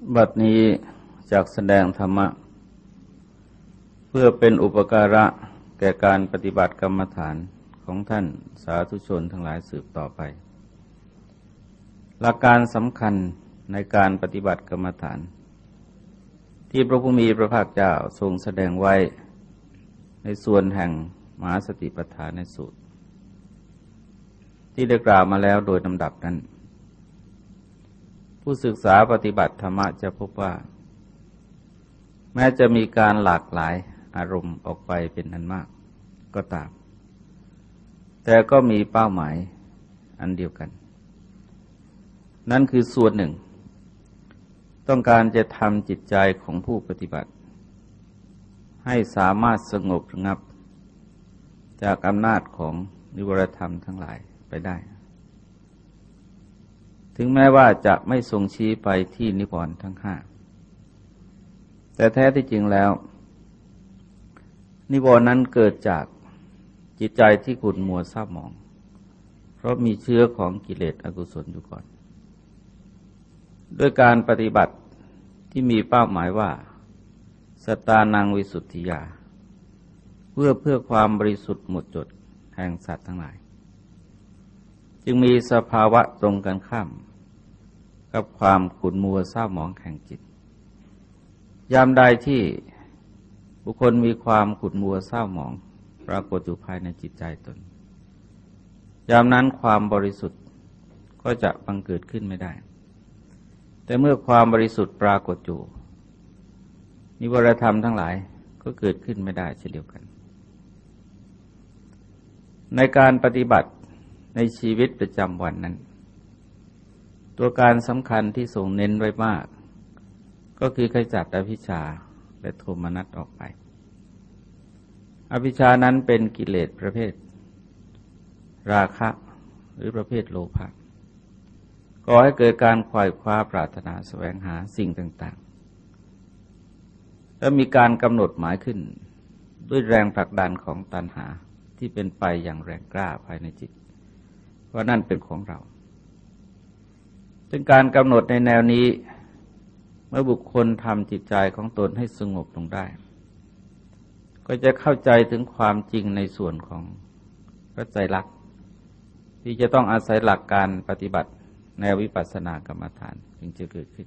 บัดนี้จากแสดงธรรมะเพื่อเป็นอุปการะแก่การปฏิบัติกรรมฐานของท่านสาธุชนทั้งหลายสืบต่อไปหลักการสำคัญในการปฏิบัติกรรมฐานที่พระผู้มีพระภาคเจ้าทรงแสดงไว้ในส่วนแห่งมหาสติปัฏฐานสูตรที่ได้กล่าวมาแล้วโดยลำดับนั้นผู้ศึกษาปฏิบัติธรรมะจะพบว่าแม้จะมีการหลากหลายอารมณ์ออกไปเป็นอันมากก็ตามแต่ก็มีเป้าหมายอันเดียวกันนั่นคือส่วนหนึ่งต้องการจะทำจิตใจของผู้ปฏิบัติให้สามารถสงบระงับจากอำนาจของนิวรธรรมทั้งหลายไปได้ถึงแม้ว่าจะไม่ทรงชี้ไปที่นิวรณ์ทั้งห้าแต่แท้ที่จริงแล้วนิวรณ์นั้นเกิดจากจิตใจที่ขุ่นมัวเศร้าหมองเพราะมีเชื้อของกิเลสอกุศลอยู่ก่อนด้วยการปฏิบัติที่มีเป้าหมายว่าสัตตานังวิสุทธิยาเพื่อความบริสุทธิ์หมดจดแห่งสัตว์ทั้งหลายจึงมีสภาวะตรงกันข้ามกับความขุ่นมัวเศร้าหมองแห่งจิตยามใดที่บุคคลมีความขุ่นมัวเศร้าหมองปรากฏอยู่ภายในจิตใจตนยามนั้นความบริสุทธิ์ก็จะบังเกิดขึ้นไม่ได้แต่เมื่อความบริสุทธิ์ปรากฏอยู่นิวรธรรมทั้งหลายก็เกิดขึ้นไม่ได้เช่นเดียวกันในการปฏิบัติในชีวิตประจำวันนั้นตัวการสำคัญที่ทรงเน้นไว้มากก็คือขจัดอภิชฌาและโทมนัสออกไปอภิชฌานั้นเป็นกิเลสประเภทราคะหรือประเภทโลภะก่อให้เกิดการขวายคว้าปรารถนาแสวงหาสิ่งต่างๆและมีการกำหนดหมายขึ้นด้วยแรงผลักดันของตัณหาที่เป็นไปอย่างแรงกล้าภายในจิตว่านั่นเป็นของเราซึ่งการกำหนดในแนวนี้เมื่อบุคคลทำจิตใจของตนให้สงบลงได้ก็จะเข้าใจถึงความจริงในส่วนของพระไตรลักษณ์ที่จะต้องอาศัยหลักการปฏิบัติในวิปัสสนากรรมฐานจึงจะเกิดขึ้น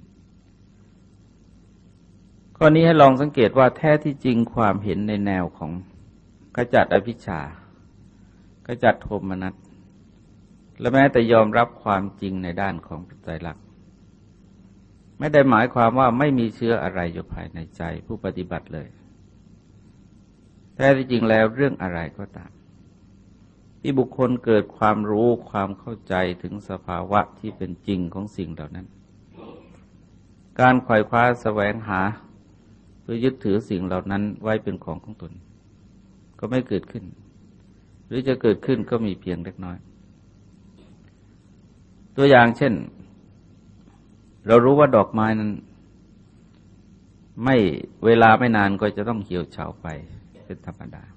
ข้อนี้ให้ลองสังเกตว่าแท้ที่จริงความเห็นในแนวของขจัดอภิชฌาขจัดโทมนัสและแม้แต่ยอมรับความจริงในด้านของพระไตรลักษณ์ไม่ได้หมายความว่าไม่มีเชื้ออะไรอยู่ภายในใจผู้ปฏิบัติเลยแท้ที่จริงแล้วเรื่องอะไรก็ตามที่บุคคลเกิดความรู้ความเข้าใจถึงสภาวะที่เป็นจริงของสิ่งเหล่านั้นการไขว่คว้าแสวงหาเพื่อยึดถือสิ่งเหล่านั้นไว้เป็นของตนก็ไม่เกิดขึ้นหรือจะเกิดขึ้นก็มีเพียงเล็กน้อยตัวอย่างเช่นเรารู้ว่าดอกไม้นั้นไม่เวลาไม่นานก็จะต้องเหี่ยวเฉาไปเป็นธรรมดา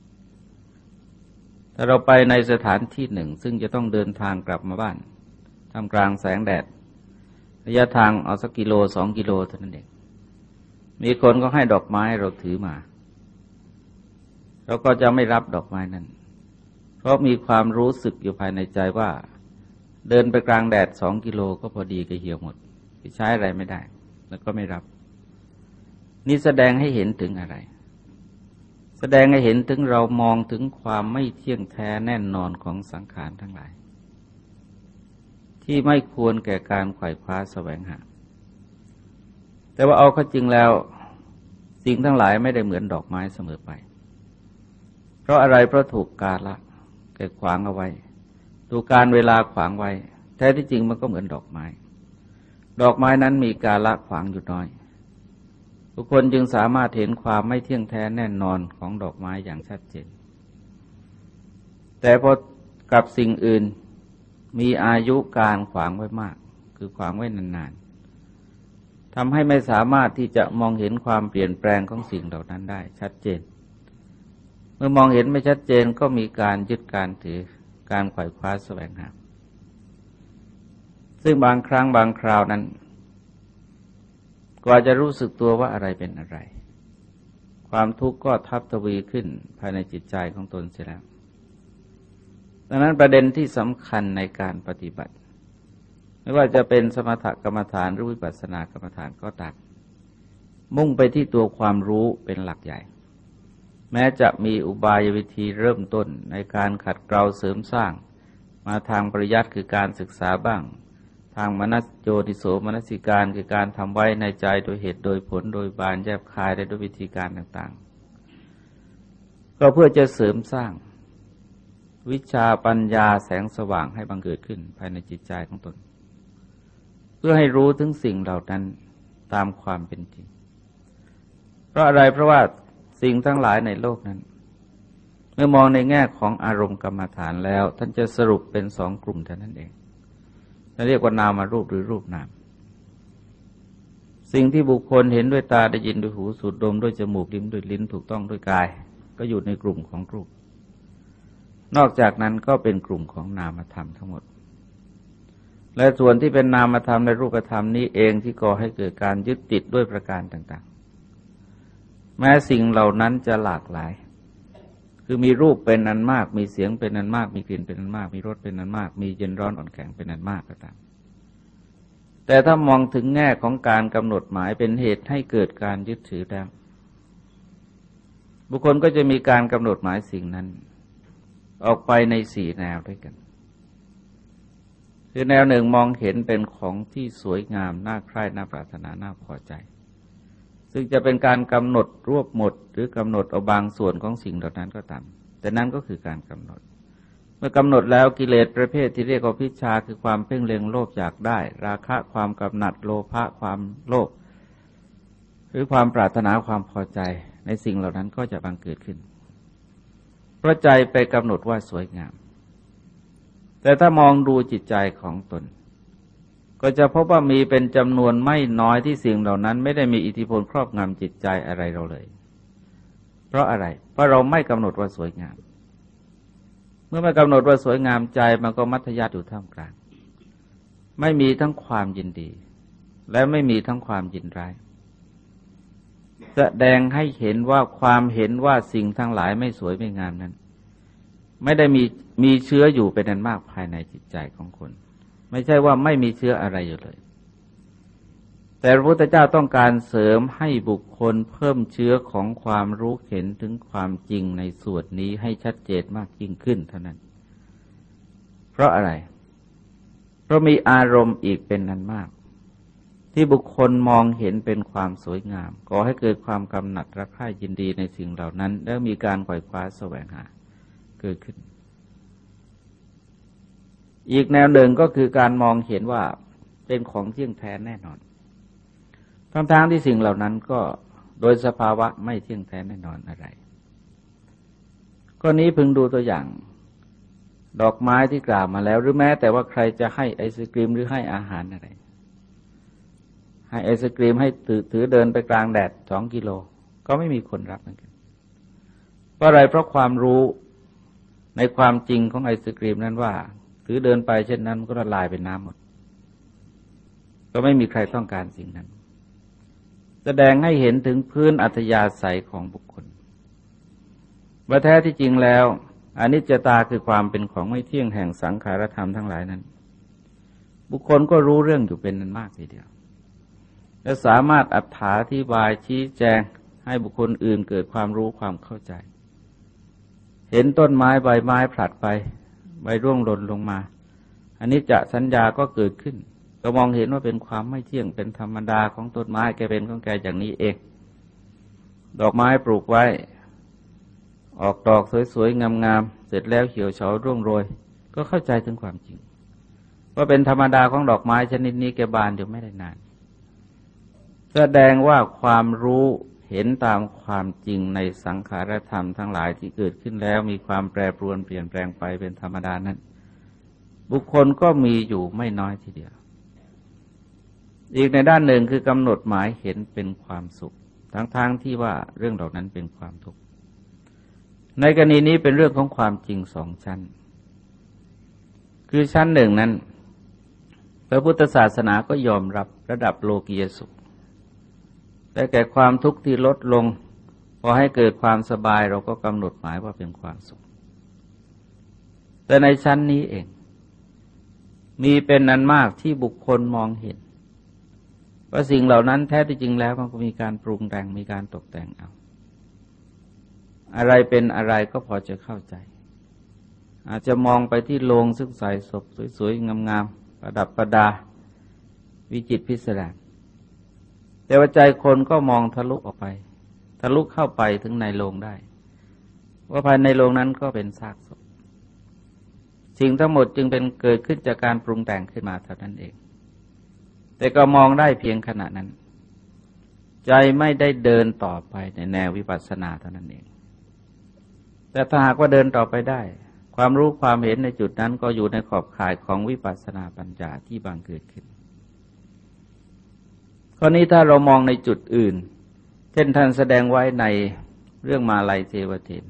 ถ้าเราไปในสถานที่หนึ่งซึ่งจะต้องเดินทางกลับมาบ้านท่ามกลางแสงแดดระยะทางเอาสักกิโล2 กิโลเท่านั้นเองมีคนก็ให้ดอกไม้เราถือมาเราก็จะไม่รับดอกไม้นั้นเพราะมีความรู้สึกอยู่ภายในใจว่าเดินไปกลางแดด2 กิโลก็พอดีก็เหี่ยวหมดใช้อะไรไม่ได้แล้วก็ไม่รับนี่แสดงให้เห็นถึงอะไรแสดงให้เห็นถึงเรามองถึงความไม่เที่ยงแท้แน่นอนของสังขารทั้งหลายที่ไม่ควรแก่การไขว่คว้าแสวงหาแต่ว่าเอาเข้าจริงแล้วสิ่งทั้งหลายไม่ได้เหมือนดอกไม้เสมอไปเพราะอะไรเพราะถูกกาลแก่ขวางเอาไว้ถูกการเวลาขวางไว้แท้ที่จริงมันก็เหมือนดอกไม้ดอกไม้นั้นมีกาลขวางอยู่น้อยบุคคลจึงสามารถเห็นความไม่เที่ยงแท้แน่นอนของดอกไม้อย่างชัดเจนแต่พอกับสิ่งอื่นมีอายุการขวางไว้มากคือขวางไว้นานๆทำให้ไม่สามารถที่จะมองเห็นความเปลี่ยนแปลงของสิ่งเหล่านั้นได้ชัดเจนเมื่อมองเห็นไม่ชัดเจนก็มีการยึดการถือการไขว่คว้าแสวงหาซึ่งบางครั้งบางคราวนั้นกว่าจะรู้สึกตัวว่าอะไรเป็นอะไรความทุกข์ก็ทับทวีขึ้นภายในจิตใจของตนเสียแล้วดังนั้นประเด็นที่สำคัญในการปฏิบัติไม่ว่าจะเป็นสมถกรรมฐานหรือวิปัสสนากรรมฐานก็ตามมุ่งไปที่ตัวความรู้เป็นหลักใหญ่แม้จะมีอุบายวิธีเริ่มต้นในการขัดเกลาเสริมสร้างมาทางปริยัติคือการศึกษาบ้างทางมนสโยนิโสมนสิการคือการทำไว้ในใจโดยเหตุโดยผลโดยบานแยบคายและด้วยวิธีการต่างๆก็เพื่อจะเสริมสร้างวิชาปัญญาแสงสว่างให้บังเกิดขึ้นภายในจิตใจของตนเพื่อให้รู้ถึงสิ่งเหล่านั้นตามความเป็นจริงเพราะอะไรเพราะว่าสิ่งทั้งหลายในโลกนั้นเมื่อมองในแง่ของอารมณ์กรรมฐานแล้วท่านจะสรุปเป็นสองกลุ่มเท่านั้นเองท่านเรียกว่านามารูปหรือรูปนามสิ่งที่บุคคลเห็นด้วยตาได้ยินด้วยหูสูดดมด้วยจมูกลิ้มด้วยลิ้นถูกต้องด้วยกายก็อยู่ในกลุ่มของรูปนอกจากนั้นก็เป็นกลุ่มของนามธรรมทั้งหมดและส่วนที่เป็นนามธรรมในรูปธรรมนี้เองที่ก่อให้เกิดการยึดติดด้วยประการต่างๆแม้สิ่งเหล่านั้นจะหลากหลายคือมีรูปเป็นอันมากมีเสียงเป็นอันมากมีกลิ่นเป็นอันมากมีรสเป็นอันมากมีเย็นร้อนอ่อนแข็งเป็นอันมากก็ตามแต่ถ้ามองถึงแง่ของการกำหนดหมายเป็นเหตุให้เกิดการยึดถือแล้วบุคคลก็จะมีการกำหนดหมายสิ่งนั้นออกไปในสี่แนวด้วยกันคือแนวหนึ่งมองเห็นเป็นของที่สวยงามน่าใคร่น่าปรารถนาน่าพอใจซึ่งจะเป็นการกำหนดรวบหมดหรือกำหนดเอาบางส่วนของสิ่งเหล่านั้นก็ตามแต่นั้นก็คือการกำหนดเมื่อกำหนดแล้วกิเลสประเภทที่เรียกว่าภิชฌาคือความเพ่งเล็งโลภอยากได้ราคะความกำหนัดโลภะความโลภหรือความปรารถนาความพอใจในสิ่งเหล่านั้นก็จะบังเกิดขึ้นเพราะใจไปกำหนดว่าสวยงามแต่ถ้ามองดูจิตใจของตนก็จะพบว่ามีเป็นจำนวนไม่น้อยที่สิ่งเหล่านั้นไม่ได้มีอิทธิพลครอบงำจิตใจอะไรเราเลยเพราะอะไรเพราะเราไม่กำหนดว่าสวยงามเมื่อไม่กำหนดว่าสวยงามใจมันก็มัธยัสถ์อยู่ท่ามกลางไม่มีทั้งความยินดีและไม่มีทั้งความยินร้ายแสดงให้เห็นว่าความเห็นว่าสิ่งทั้งหลายไม่สวยไม่งามนั้นไม่ได้มีเชื้ออยู่เป็นอันมากภายในจิตใจของคนไม่ใช่ว่าไม่มีเชื้ออะไรอยู่เลยแต่พระพุทธเจ้าต้องการเสริมให้บุคคลเพิ่มเชื้อของความรู้เห็นถึงความจริงในส่วนนี้ให้ชัดเจนมากยิ่งขึ้นเท่านั้นเพราะอะไรเพราะมีอารมณ์อีกเป็นอันมากที่บุคคลมองเห็นเป็นความสวยงามก่อให้เกิดความกำหนัดรักใคร่ยินดีในสิ่งเหล่านั้นแล้วมีการไขว่คว้าแสวงหาเกิดขึ้นอีกแนวหนึ่งก็คือการมองเห็นว่าเป็นของเที่ยงแท้แน่นอนทั้งที่สิ่งเหล่านั้นก็โดยสภาวะไม่เที่ยงแท้แน่นอนอะไรก็นี้พึงดูตัวอย่างดอกไม้ที่กล่าวมาแล้วหรือแม้แต่ว่าใครจะให้ไอศกรีมหรือให้อาหารอะไรให้ไอศกรีมให้ถือเดินไปกลางแดด2 กิโลก็ไม่มีคนรับเหมือนกันเพราะอะไรเพราะความรู้ในความจริงของไอศกรีมนั้นว่าถือเดินไปเช่นนั้นมันก็ละลายเป็นน้ำหมดก็ไม่มีใครต้องการสิ่งนั้นแสดงให้เห็นถึงพื้นอัธยาศัยของบุคคลว่าแท้ที่จริงแล้วอนิจจตาคือความเป็นของไม่เที่ยงแห่งสังขารธรรมทั้งหลายนั้นบุคคลก็รู้เรื่องอยู่เป็นนั้นมากทีเดียวและสามารถอธิบายชี้แจงให้บุคคลอื่นเกิดความรู้ความเข้าใจเห็นต้นไม้ใบไม้ผลัดไปใบร่วงหล่นลงมาอนิจจสัญญาก็เกิดขึ้นก็มองเห็นว่าเป็นความไม่เที่ยงเป็นธรรมดาของต้นไม้แกเป็นของแกอย่างนี้เองดอกไม้ปลูกไว้ออกดอกสวยๆงามๆเสร็จแล้วเหี่ยวเฉาร่วงโรยก็เข้าใจถึงความจริงว่าเป็นธรรมดาของดอกไม้ชนิดนี้แกบานเดี๋ยวไม่ได้นานแสดงว่าความรู้เห็นตามความจริงในสังขารธรรมทั้งหลายที่เกิดขึ้นแล้วมีความแปรปรวนเปลี่ยนแปลงไปเป็นธรรมดานั้นบุคคลก็มีอยู่ไม่น้อยทีเดียวอีกในด้านหนึ่งคือกำหนดหมายเห็นเป็นความสุขทั้งที่ว่าเรื่องเหล่านั้นเป็นความทุกข์ในกรณีนี้เป็นเรื่องของความจริง2 ชั้นคือชั้นหนึ่งนั้นพระพุทธศาสนาก็ยอมรับระดับโลกียสุขได้แก่ความทุกข์ที่ลดลงพอให้เกิดความสบายเราก็กำหนดหมายว่าเป็นความสุขแต่ในชั้นนี้เองมีเป็นอันมากที่บุคคลมองเห็นว่าสิ่งเหล่านั้นแท้ที่จริงแล้วมันก็มีการปรุงแต่งมีการตกแต่งเอาอะไรเป็นอะไรก็พอจะเข้าใจอาจจะมองไปที่โลงซึ่งใส่ศพสวยๆงามๆประดับประดาวิจิตรพิสดารแต่ว่าใจคนก็มองทะลุออกไปทะลุเข้าไปถึงในโลงได้ว่าภายในโลงนั้นก็เป็นซากศพสิ่งทั้งหมดจึงเป็นเกิดขึ้นจากการปรุงแต่งขึ้นมาเท่านั้นเองแต่ก็มองได้เพียงขณะนั้นใจไม่ได้เดินต่อไปในแนววิปัสสนาเท่านั้นเองแต่ถ้าหากว่าเดินต่อไปได้ความรู้ความเห็นในจุดนั้นก็อยู่ในขอบข่ายของวิปัสสนาปัญญาที่บังเกิดขึ้นข้อนี้ถ้าเรามองในจุดอื่นเช่นท่านแสดงไว้ในเรื่องมาลัยเทวเทน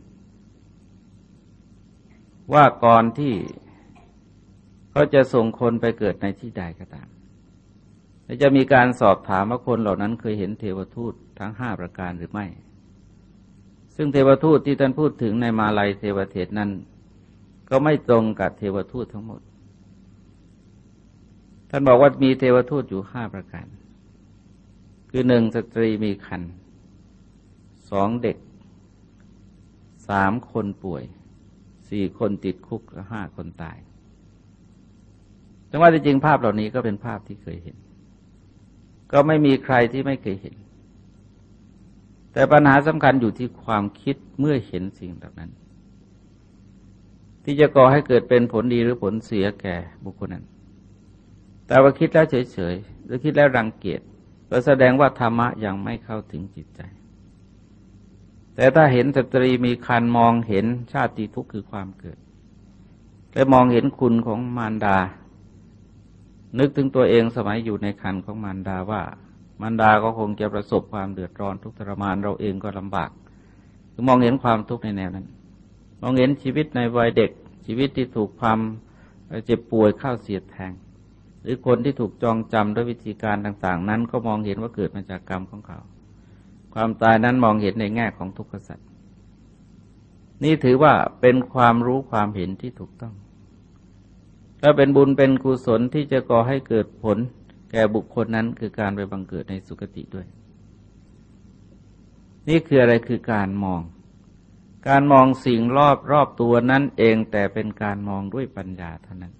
ว่าก่อนที่เขาจะส่งคนไปเกิดในที่ใดก็ตามและจะมีการสอบถามว่าคนเหล่านั้นเคยเห็นเทวทูตทั้ง5ประการหรือไม่ซึ่งเทวทูตที่ท่านพูดถึงในมาลัยเทวเทศนั้นก็ไม่ตรงกับเทวทูตทั้งหมดท่านบอกว่ามีเทวทูตอยู่5ประการคือ1สตรีมีครรภ์2เด็ก3คนป่วย4คนติดคุกและ5คนตายแต่ว่าจริงๆภาพเหล่านี้ก็เป็นภาพที่เคยเห็นก็ไม่มีใครที่ไม่เคยเห็นแต่ปัญหาสำคัญอยู่ที่ความคิดเมื่อเห็นสิ่งเหล่านั้นที่จะก่อให้เกิดเป็นผลดีหรือผลเสียแก่บุคคลนั้นแต่ว่าคิดแล้วเฉยๆหรือคิดแล้วรังเกียจก็แสดงว่าธรรมะยังไม่เข้าถึงจิตใจแต่ถ้าเห็นสตรีมีครรภ์มองเห็นชาติทุกข์คือความเกิดและมองเห็นคุณของมารดานึกถึงตัวเองสมัยอยู่ในครรภ์ของมารดาว่ามารดาก็คงจะประสบความเดือดร้อนทุกข์ทรมานเราเองก็ลำบากคือมองเห็นความทุกข์ในแนวนั้นมองเห็นชีวิตในวัยเด็กชีวิตที่ถูกความเจ็บป่วยเข้าเสียดแทงหรือคนที่ถูกจองจำด้วยวิธีการต่างๆนั้นก็มองเห็นว่าเกิดมาจากกรรมของเขาความตายนั้นมองเห็นในแง่ของทุกขสัจนี่ถือว่าเป็นความรู้ความเห็นที่ถูกต้องและเป็นบุญเป็นกุศลที่จะก่อให้เกิดผลแก่บุคคลนั้นคือการไปบังเกิดในสุคติด้วยนี่คืออะไรคือการมองสิ่งรอบตัวนั้นเองแต่เป็นการมองด้วยปัญญาเท่านั้น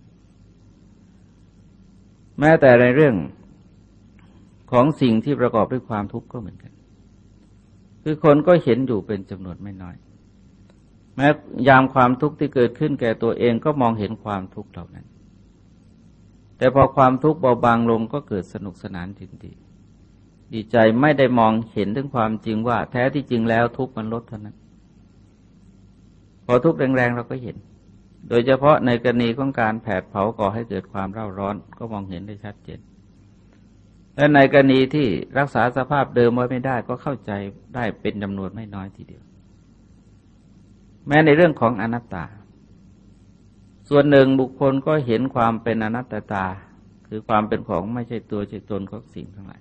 แม้แต่ในเรื่องของสิ่งที่ประกอบด้วยความทุกข์ก็เหมือนกันคือคนก็เห็นอยู่เป็นจำนวนไม่น้อยแม้ยามความทุกข์ที่เกิดขึ้นแก่ตัวเองก็มองเห็นความทุกข์เหล่านั้นแต่พอความทุกข์เบาบางลงก็เกิดสนุกสนานยินดีใจไม่ได้มองเห็นถึงความจริงว่าแท้ที่จริงแล้วทุกข์มันลดเท่านั้นพอทุกข์แรงๆเราก็เห็นโดยเฉพาะในกรณีของการแผดเผาก่อให้เกิดความเร่าร้อนก็มองเห็นได้ชัดเจนและในกรณีที่รักษาสภาพเดิมไว้ไม่ได้ก็เข้าใจได้เป็นจำนวนไม่น้อยทีเดียวแม้ในเรื่องของอนัตตาส่วนหนึ่งบุคคลก็เห็นความเป็นอนัตตาคือความเป็นของไม่ใช่ตัวใช่ตนของสิ่งทั้งหลาย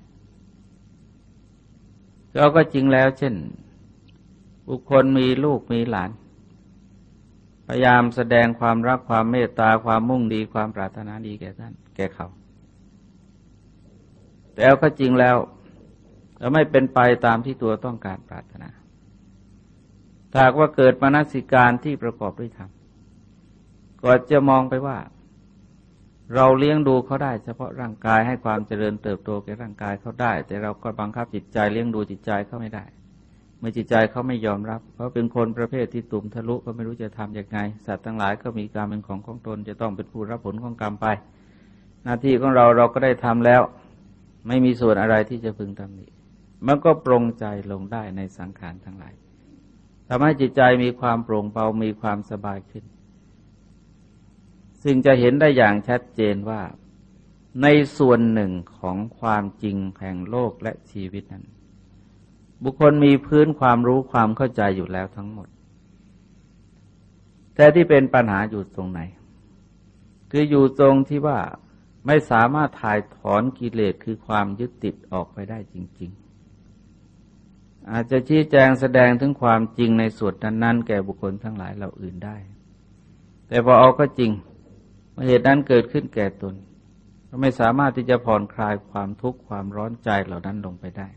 เราก็จริงแล้วเช่นบุคคลมีลูกมีหลานพยายามแสดงความรักความเมตตาความมุ่งดีความปรารถนาดีแก่ท่านแก่เขาแต่เอาก็จริงแล้วจะไม่เป็นไปตามที่ตัวต้องการปรารถนาถ้าว่าเกิดมนสิการที่ประกอบด้วยธรรมก็จะมองไปว่าเราเลี้ยงดูเขาได้เฉพาะร่างกายให้ความเจริญเติบโตแก่ร่างกายเขาได้แต่เราก็บังคับจิตใจเลี้ยงดูจิตใจเขาไม่ได้เมื่อจิตใจเขาไม่ยอมรับเพราะเป็นคนประเภทที่ตุ่มทะลุก็ไม่รู้จะทำอย่างไงสัตว์ทั้งหลายก็มีกรรมเป็นของตนจะต้องเป็นผู้รับผลของกรรมไปหน้าที่ของเราก็ได้ทำแล้วไม่มีส่วนอะไรที่จะพึงตำหนิมันก็ปรงใจลงได้ในสังขารทั้งหลายทำให้จิตใจมีความโปร่งเบามีความสบายขึ้นซึ่งจะเห็นได้อย่างชัดเจนว่าในส่วนหนึ่งของความจริงแห่งโลกและชีวิตนั้นบุคคลมีพื้นความรู้ความเข้าใจอยู่แล้วทั้งหมดแต่ที่เป็นปัญหาอยู่ตรงไหนคืออยู่ตรงที่ว่าไม่สามารถถ่ายถอนกิเลสคือความยึดติดออกไปได้จริงอาจจะชี้แจงแสดงถึงความจริงในส่วนนั้นๆแก่บุคคลทั้งหลายเหล่าอื่นได้แต่พอเอาก็จริงเมื่อเหตุนั้นเกิดขึ้นแก่ตนก็ไม่สามารถที่จะผ่อนคลายความทุกข์ความร้อนใจเหล่านั้นลงไปได้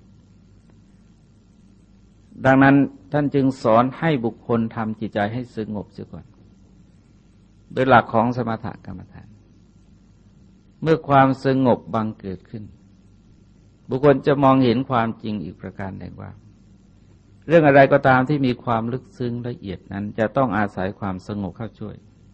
ดังนั้นท่านจึงสอนให้บุคคลทำจิตใจให้สงบเสียก่อนโดยหลักของสมถกรรมฐานเมื่อความสงบบังเกิดขึ้นบุคคลจะมองเห็นความจริงอีกประการหนึ่งว่าเรื่องอะไรก็ตามที่มีความลึกซึ้งละเอียดนั้นจะต้องอาศัยความสงบเข้าช่วย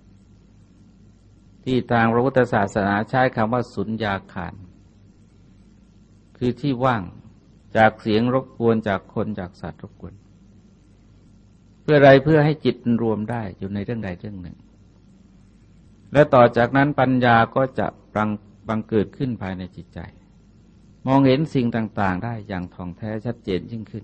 ที่ทางพระพุทธศาสนาใช้คำว่าสุญญาคารคือที่ว่างจากเสียงรบกวนจากคนจากสัตว์รบกวนเพื่ออะไรเพื่อให้จิตรวมได้อยู่ในเรื่องใดเรื่องหนึ่งและต่อจากนั้นปัญญาก็จะบังเกิดขึ้นภายในจิตใจมองเห็นสิ่งต่างๆได้อย่างท่องแท้ชัดเจนยิ่งขึ้น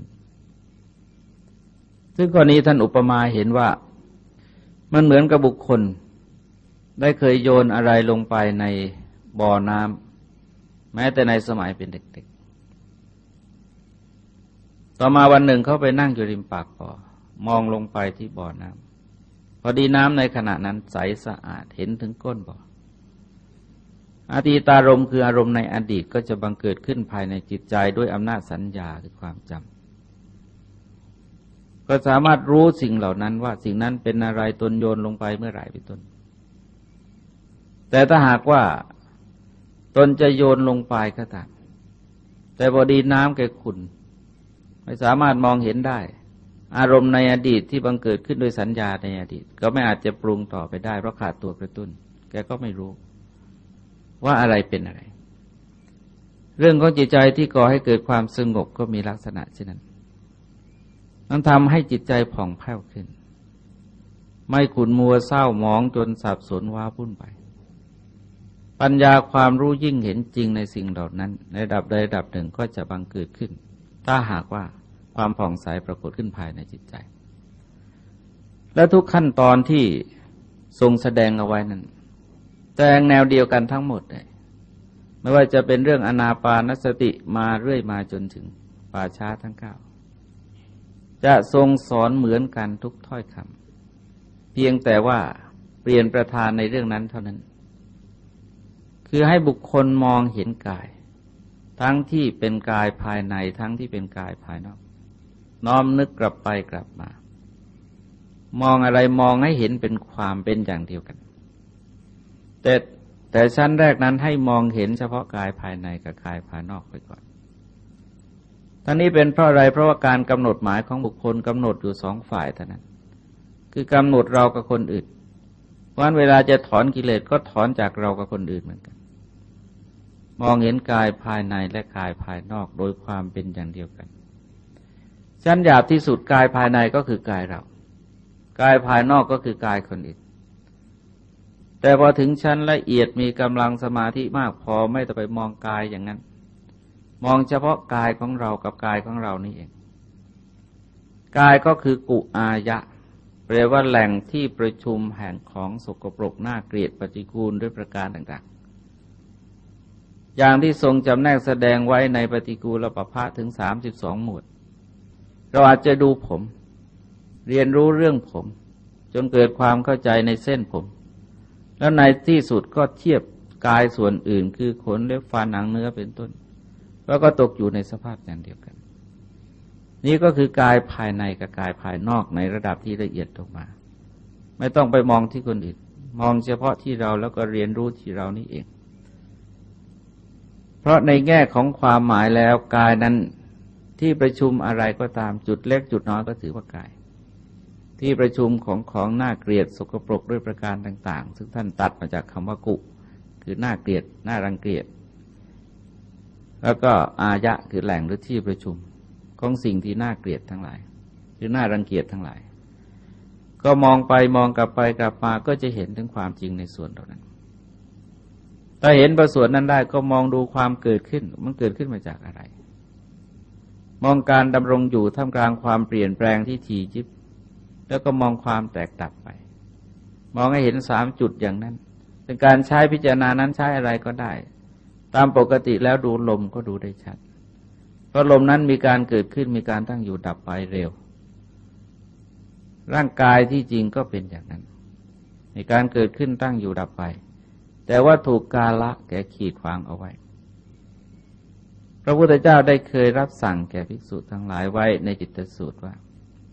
ซึ่งกรณีท่านอุปมาเห็นว่ามันเหมือนกับบุคคลได้เคยโยนอะไรลงไปในบ่อน้ำแม้แต่ในสมัยเป็นเด็กๆต่อมาวันหนึ่งเขาไปนั่งอยู่ริมปากบ่อมองลงไปที่บ่อน้ำพอดีน้ำในขณะนั้นใสสะอาดเห็นถึงก้นบ่ออดีตารมณ์คืออารมณ์ในอดีตก็จะบังเกิดขึ้นภายในจิตใจด้วยอำนาจสัญญาคือความจำก็สามารถรู้สิ่งเหล่านั้นว่าสิ่งนั้นเป็นอะไรตนโยนลงไปเมื่อไหร่เป็นต้นแต่ถ้าหากว่าตนจะโยนลงไปก็ตามแต่พอดีน้ำแก่ขุ่นไม่สามารถมองเห็นได้อารมณ์ในอดีตที่บังเกิดขึ้นโดยสัญญาในอดีตก็ไม่อาจจะปรุงต่อไปได้เพราะขาดตัวกระตุ้นแกก็ไม่รู้ว่าอะไรเป็นอะไรเรื่องของจิตใจที่ก่อให้เกิดความสงบก็มีลักษณะเช่นนั้นนั้นทำให้จิตใจผ่องแผ้วขึ้นไม่ขุ่นมัวเศร้าหมองจนสับสนว้าวุ่นไปปัญญาความรู้ยิ่งเห็นจริงในสิ่งเหล่านั้นในระดับใดระดับหนึ่งก็จะบังเกิดขึ้นถ้าหากว่าความผ่องใสปรากฏขึ้นภายในจิตใจและทุกขั้นตอนที่ทรงแสดงเอาไว้นั้นแสดงแนวเดียวกันทั้งหมดเลยไม่ว่าจะเป็นเรื่องอานาปานสติมาเรื่อยมาจนถึงป่าช้าทั้ง9จะทรงสอนเหมือนกันทุกถ้อยคำเพียงแต่ว่าเปลี่ยนประธานในเรื่องนั้นเท่านั้นคือให้บุคคลมองเห็นกายทั้งที่เป็นกายภายในทั้งที่เป็นกายภายนอกน้อมนึกกลับไปกลับมามองอะไรมองให้เห็นเป็นความเป็นอย่างเดียวกันแต่ชั้นแรกนั้นให้มองเห็นเฉพาะกายภายในกับกายภายนอกไปก่อนทั้งนี้เป็นเพราะอะไรเพราะว่าการกำหนดหมายของบุคคลกำหนดอยู่2ฝ่ายเท่านั้นคือกำหนดเรากับคนอื่นเพราะฉะนั้นเวลาจะถอนกิเลสก็ถอนจากเรากับคนอื่นเหมือนกันมองเห็นกายภายในและกายภายนอกโดยความเป็นอย่างเดียวกันชั้นหยาบที่สุดกายภายในก็คือกายเรากายภายนอกก็คือกายคนอื่นแต่พอถึงชั้นละเอียดมีกำลังสมาธิมากพอไม่ต้องไปมองกายอย่างนั้นมองเฉพาะกายของเรากับกายของเรานี่เองกายก็คือกุอายะแปลว่าแหล่งที่ประชุมแห่งของสกปรกน่าเกลียดปฏิกูลด้วยประการต่างๆอย่างที่ทรงจำแนกแสดงไว้ในปฏิกูลปภะถึง32หมวดเราอาจจะดูผมเรียนรู้เรื่องผมจนเกิดความเข้าใจในเส้นผมแล้วในที่สุดก็เทียบกายส่วนอื่นคือขนเล็บฟันหนังเนื้อเป็นต้นแล้วก็ตกอยู่ในสภาพอย่างเดียวกันนี่ก็คือกายภายในกับกายภายนอกในระดับที่ละเอียดออกมาไม่ต้องไปมองที่คนอื่นมองเฉพาะที่เราแล้วก็เรียนรู้ที่เรานี่เองเพราะในแง่ของความหมายแล้วกายนั้นที่ประชุมอะไรก็ตามจุดเล็กจุดน้อยก็ถือว่ากายที่ประชุมของน่าเกลียดสกปรกด้วยประการต่างๆซึ่งท่านตัดมาจากคำว่ากุคือน่าเกลียดน่ารังเกียจแล้วก็อายะคือแหล่งหรือที่ประชุมของสิ่งที่น่าเกลียดทั้งหลายคือน่ารังเกียจทั้งหลายก็มองไปมองกลับไปกลับมาก็จะเห็นถึงความจริงในส่วนเหล่านั้นถ้าเห็นประส่วนนั้นได้ก็มองดูความเกิดขึ้นมันเกิดขึ้นมาจากอะไรมองการดำรงอยู่ท่ามกลางความเปลี่ยนแปลงที่ถี่ยิบแล้วก็มองความแตกดับไปมองให้เห็น3จุดอย่างนั้นเป็นการใช้พิจารณานั้นใช้อะไรก็ได้ตามปกติแล้วดูลมก็ดูได้ชัดเพราะลมนั้นมีการเกิดขึ้นมีการตั้งอยู่ดับไปเร็วร่างกายที่จริงก็เป็นอย่างนั้นมีการเกิดขึ้นตั้งอยู่ดับไปแต่ว่าถูกกาละแก่ขีดขวางเอาไว้พระพุทธเจ้าได้เคยรับสั่งแก่ภิกษุทั้งหลายไว้ในจิตตสูตรว่า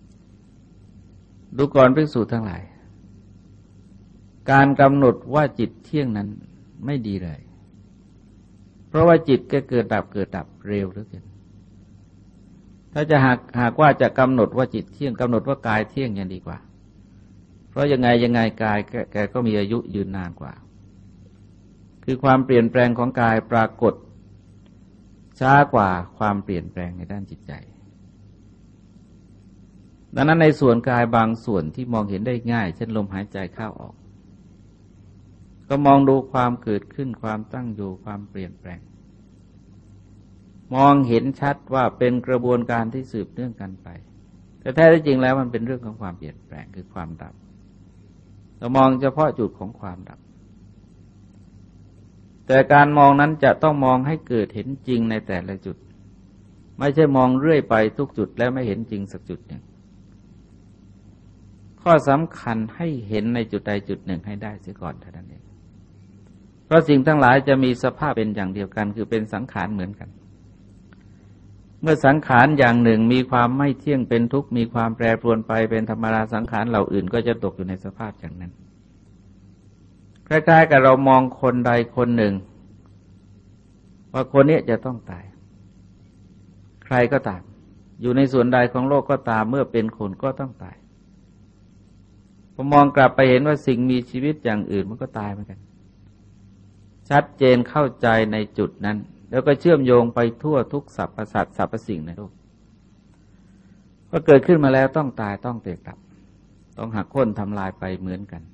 ดูก่อนภิกษุทั้งหลายการกำหนดว่าจิตเที่ยงนั้นไม่ดีเลยเพราะว่าจิตก็เกิดดับเกิดดับเร็วเหลือเกินถ้าจะหากว่าจะกำหนดว่าจิตเที่ยงกำหนดว่ากายเที่ยงยังดีกว่าเพราะยังไงกายแกก็มีอายุยืนนานกว่าคือความเปลี่ยนแปลงของกายปรากฏช้ากว่าความเปลี่ยนแปลงในด้านจิตใจดังนั้นในส่วนกายบางส่วนที่มองเห็นได้ง่ายเช่นลมหายใจเข้าออกก็มองดูความเกิดขึ้นความตั้งอยู่ความเปลี่ยนแปลงมองเห็นชัดว่าเป็นกระบวนการที่สืบเนื่องกันไปแต่แท้ที่จริงแล้วมันเป็นเรื่องของความเปลี่ยนแปลงคือความดับเรามองเฉพาะจุดของความดับแต่การมองนั้นจะต้องมองให้เกิดเห็นจริงในแต่ละจุดไม่ใช่มองเรื่อยไปทุกจุดแล้วไม่เห็นจริงสักจุดหนึ่งข้อสำคัญให้เห็นในจุดใดจุดหนึ่งให้ได้เสียก่อนเท่านั้นเองเพราะสิ่งทั้งหลายจะมีสภาพเป็นอย่างเดียวกันคือเป็นสังขารเหมือนกันเมื่อสังขารอย่างหนึ่งมีความไม่เที่ยงเป็นทุกข์มีความแปรปรวนไปเป็นธรรมดาสังขารเหล่าอื่นก็จะตกอยู่ในสภาพอย่างนั้นคล้ายๆกับเรามองคนใดคนหนึ่งว่าคนนี้จะต้องตายใครก็ตามอยู่ในส่วนใดของโลกก็ตามเมื่อเป็นคนก็ต้องตายพอมองกลับไปเห็นว่าสิ่งมีชีวิตอย่างอื่นมันก็ตายเหมือนกันชัดเจนเข้าใจในจุดนั้นแล้วก็เชื่อมโยงไปทั่วทุกสรรพสัตว์สรรพสิ่งในโลกว่าเกิดขึ้นมาแล้วต้องตายต้องแตกดับต้องหักโค่นทำลายไปเหมือนกัน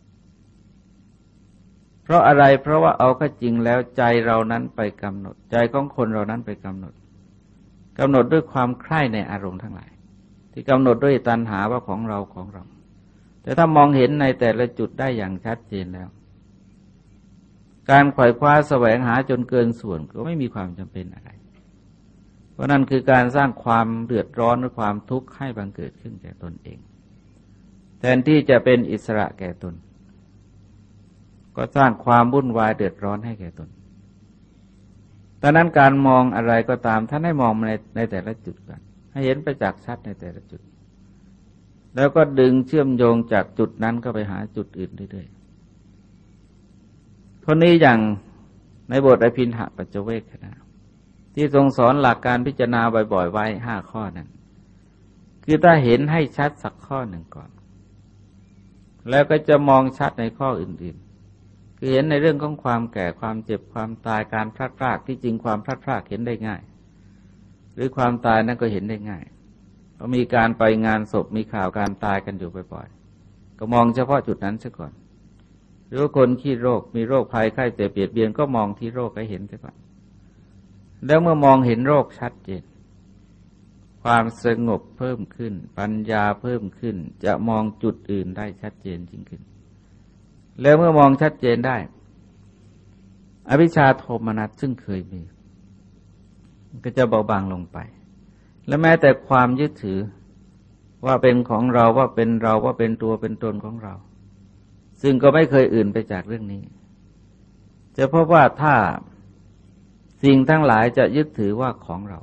เพราะอะไรเพราะว่าเอาก็จริงแล้วใจเรานั้นไปกำหนดใจของคนเรานั้นไปกำหนดด้วยความใคร่ในอารมณ์ทั้งหลายที่กำหนดด้วยตัณหาว่าของเราแต่ถ้ามองเห็นในแต่ละจุดได้อย่างชัดเจนแล้วการไขว่คว้าแสวงหาจนเกินส่วนก็ไม่มีความจำเป็นอะไรเพราะนั่นคือการสร้างความเดือดร้อนหรือความทุกข์ให้บังเกิดขึ้นแก่ตนเองแทนที่จะเป็นอิสระแก่ตนก็สร้างความวุ่นวายเดือดร้อนให้แก่ตนดังนั้นการมองอะไรก็ตามท่านให้มองในแต่ละจุดก่อนให้เห็นประจักษ์ชัดในแต่ละจุดแล้วก็ดึงเชื่อมโยงจากจุดนั้นก็ไปหาจุดอื่นเรื่อยๆคนนี้อย่างในบทอภินหปัจจเวคขณะที่ทรงสอนหลักการพิจารณาบ่อยๆไว้5ข้อนั้นคือถ้าเห็นให้ชัดสักข้อหนึ่งก่อนแล้วก็จะมองชัดในข้ออื่นๆคือเห็นในเรื่องของความแก่ความเจ็บความตายการพลัดพรากที่จริงความพลัดพรากเห็นได้ง่ายหรือความตายนั้นก็เห็นได้ง่ายเพราะมีการไปงานศพมีข่าวการตายกันอยู่บ่อยๆก็มองเฉพาะจุดนั้นซะก่อนหรือว่าคนขี้โรคมีโรคภัยไข้เจ็บเบียดเบียนก็มองที่โรคให้เห็นซะก่อนแล้วเมื่อมองเห็นโรคชัดเจนความสงบเพิ่มขึ้นปัญญาเพิ่มขึ้นจะมองจุดอื่นได้ชัดเจนยิ่งขึ้นแล้วเมื่อมองชัดเจนได้อวิชชาโทมนัสซึ่งเคยมีก็จะเบาบางลงไปและแม้แต่ความยึดถือว่าเป็นของเราว่าเป็นเราว่าเป็นตัวเป็นตนของเราซึ่งก็ไม่เคยอื่นไปจากเรื่องนี้จะพบว่าถ้าสิ่งทั้งหลายจะยึดถือว่าของเรา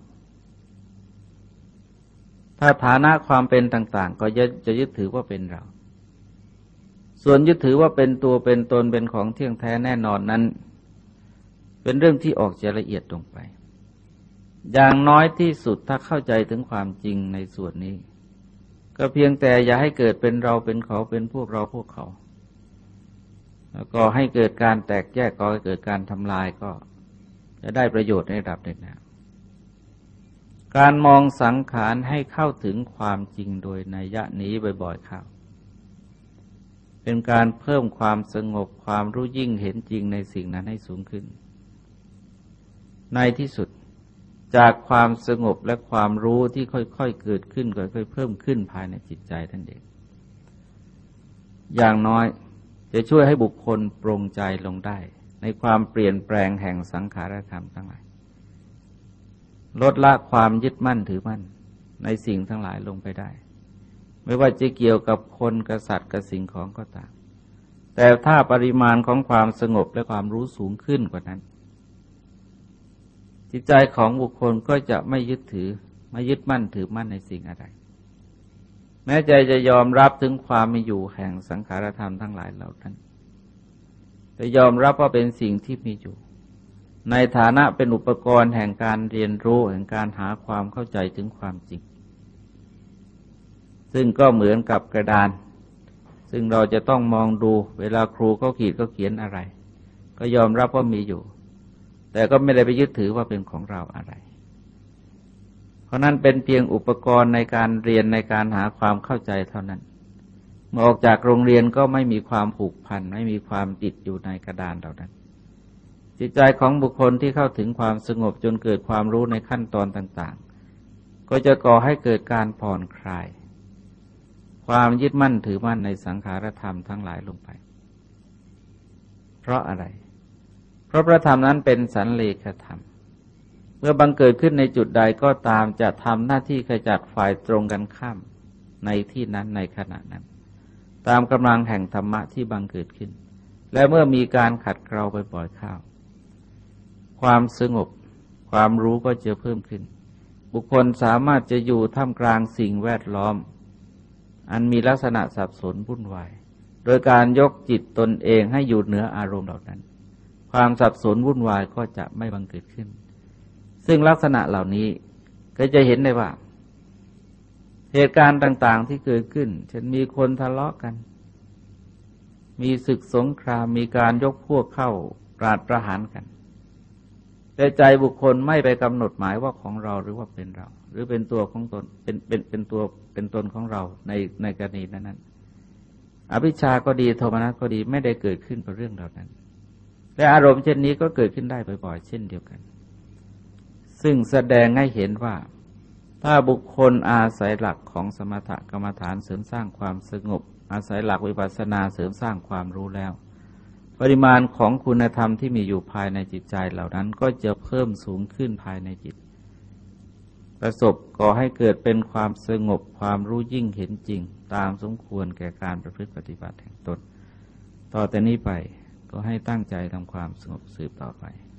ถ้าฐานะความเป็นต่างๆก็จะยึดถือว่าเป็นเราส่วนยึดถือว่าเป็นตัวเป็นตนเป็นของเที่ยงแท้แน่นอนนั้นเป็นเรื่องที่ออกจะละเอียดลงไปอย่างน้อยที่สุดถ้าเข้าใจถึงความจริงในส่วนนี้ก็เพียงแต่อย่าให้เกิดเป็นเราเป็นเขาเป็นพวกเราพวกเขาแล้วก็ให้เกิดการแตกแยกก็ให้เกิดการทำลายก็จะได้ประโยชน์ในระดับหนึ่งนะการมองสังขารให้เข้าถึงความจริงโดยนัยยะนี้บ่อยๆเข้าเป็นการเพิ่มความสงบความรู้ยิ่งเห็นจริงในสิ่งนั้นให้สูงขึ้นในที่สุดจากความสงบและความรู้ที่ค่อยๆเกิดขึ้นค่อยๆเพิ่มขึ้นภายในจิตใจท่านเองอย่างน้อยจะช่วยให้บุคคลปรงใจลงได้ในความเปลี่ยนแปลงแห่งสังขารธรรมทั้งหลายลดละความยึดมั่นถือมั่นในสิ่งทั้งหลายลงไปได้ไม่ว่าจะเกี่ยวกับคนกับสัตว์กับสิ่งของก็ตามแต่ถ้าปริมาณของความสงบและความรู้สูงขึ้นกว่านั้นจิตใจของบุคคลก็จะไม่ยึดถือไม่ยึดมั่นถือมั่นในสิ่งอะไรแม้ใจจะยอมรับถึงความมีอยู่แห่งสังขารธรรมทั้งหลายเหล่านั้นจะยอมรับว่าเป็นสิ่งที่มีอยู่ในฐานะเป็นอุปกรณ์แห่งการเรียนรู้แห่งการหาความเข้าใจถึงความจริงซึ่งก็เหมือนกับกระดานซึ่งเราจะต้องมองดูเวลาครูเขาขีดเขาเขียนอะไรก็ยอมรับว่ามีอยู่แต่ก็ไม่ได้ไปยึดถือว่าเป็นของเราอะไรเพราะนั้นเป็นเพียงอุปกรณ์ในการเรียนในการหาความเข้าใจเท่านั้นเมื่อออกจากโรงเรียนก็ไม่มีความผูกพันไม่มีความติดอยู่ในกระดานเหล่านั้นจิตใจของบุคคลที่เข้าถึงความสงบจนเกิดความรู้ในขั้นตอนต่างๆก็จะก่อให้เกิดการผ่อนคลายความยึดมั่นถือมั่นในสังขารธรรมทั้งหลายลงไปเพราะอะไรเพราะพระธรรมนั้นเป็นสันเลขธรรมเมื่อบังเกิดขึ้นในจุดใดก็ตามจะทำหน้าที่ขจัดฝ่ายตรงกันข้ามในที่นั้นในขณะนั้นตามกำลังแห่งธรรมะที่บังเกิดขึ้นและเมื่อมีการขัดเกลาบ่อยๆเข้าความสงบความรู้ก็จะเพิ่มขึ้นบุคคลสามารถจะอยู่ท่ามกลางสิ่งแวดล้อมอันมีลักษณะสับสนวุ่นวายโดยการยกจิตตนเองให้อยู่เหนืออารมณ์เหล่านั้นความสับสนวุ่นวายก็จะไม่บังเกิดขึ้นซึ่งลักษณะเหล่านี้ก็จะเห็นได้ว่าเหตุการณ์ต่างๆที่เกิดขึ้นเช่นมีคนทะเลาะกันมีศึกสงครามมีการยกพวกเข้าปราดประหารกันแต่ใจบุคคลไม่ไปกำหนดหมายว่าของเราหรือว่าเป็นเราหรือเป็นตัวของตนเป็นตนของเราในกรณีนั้นอภิชฌาก็ดีโทมนัสก็ดีไม่ได้เกิดขึ้นกับเรื่องเหล่านั้นและอารมณ์เช่นนี้ก็เกิดขึ้นได้บ่อยๆเช่นเดียวกันซึ่งแสดงให้เห็นว่าถ้าบุคคลอาศัยหลักของสมถกรรมฐานเสริมสร้างความสงบอาศัยหลักวิปัสสนาเสริมสร้างความรู้แล้วปริมาณของคุณธรรมที่มีอยู่ภายในจิตใจเหล่านั้นก็จะเพิ่มสูงขึ้นภายในจิตประสบก่อให้เกิดเป็นความสงบความรู้ยิ่งเห็นจริงตามสมควรแก่การประพฤติปฏิบัติแห่งตนต่อแต่นี้ไปก็ให้ตั้งใจทำความสงบสืบต่อไป